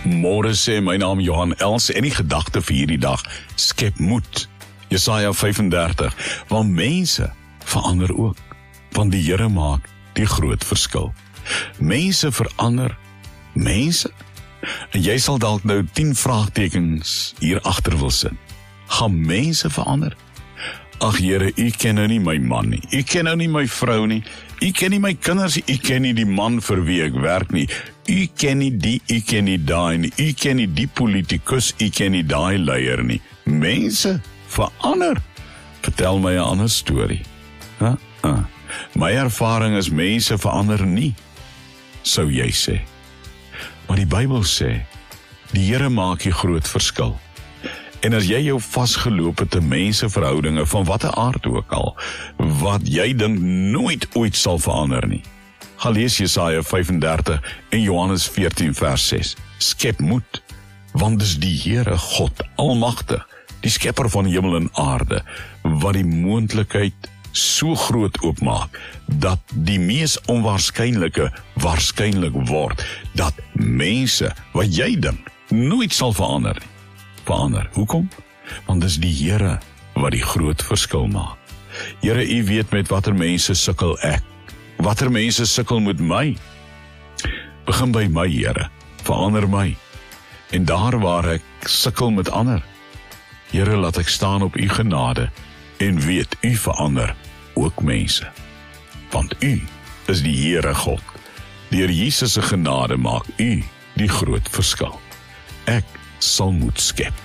Môre sê my naam Johan Els en die gedagte vir hierdie dag, skep moed. Jesaja 35, want mense verander ook, want die Here maak die groot verskil. Mense verander, mense? En jy sal dalk nou 10 vraagtekens hier agter wil sit. Gaan mense verander? Ag Here, U ken nou nie my man nie, U ken nou nie my vrou nie, U ken nie my kinders nie, U ken nie die man vir wie ek werk nie, U ken nie die, U ken nie daai nie, U ken nie die politikus, U ken nie daai leier nie. Mense verander. Vertel my 'n ander storie. My ervaring is mense verander nie, sou jy sê. Maar die Bybel sê, die Here maak die groot verskil. En as jy jou vasgeloop het in menseverhoudinge van watter aard ook al, wat jy dink nooit ooit sal verander nie. Gaan lees Jesaja 35 en Johannes 14 vers 6. Skep moed, want dis die Here God Almagtig, die skepper van hemel en aarde, wat die moontlikheid so groot oopmaak, dat die mees onwaarskynlike waarskynlik word, dat mense, wat jy dink, nooit sal verander nie. Verander. Hoekom? Want dis die Here wat die groot verskil maak. Here, U weet met watter mense sukkel ek. Watter mense sukkel met my. Begin by my, Here. Verander my. En daar waar ek sukkel met ander, Here, laat ek staan op U genade en weet U verander ook mense. Want U is die Here God. Deur Jesus se genade maak U die groot verskil. Ek sal moed skep.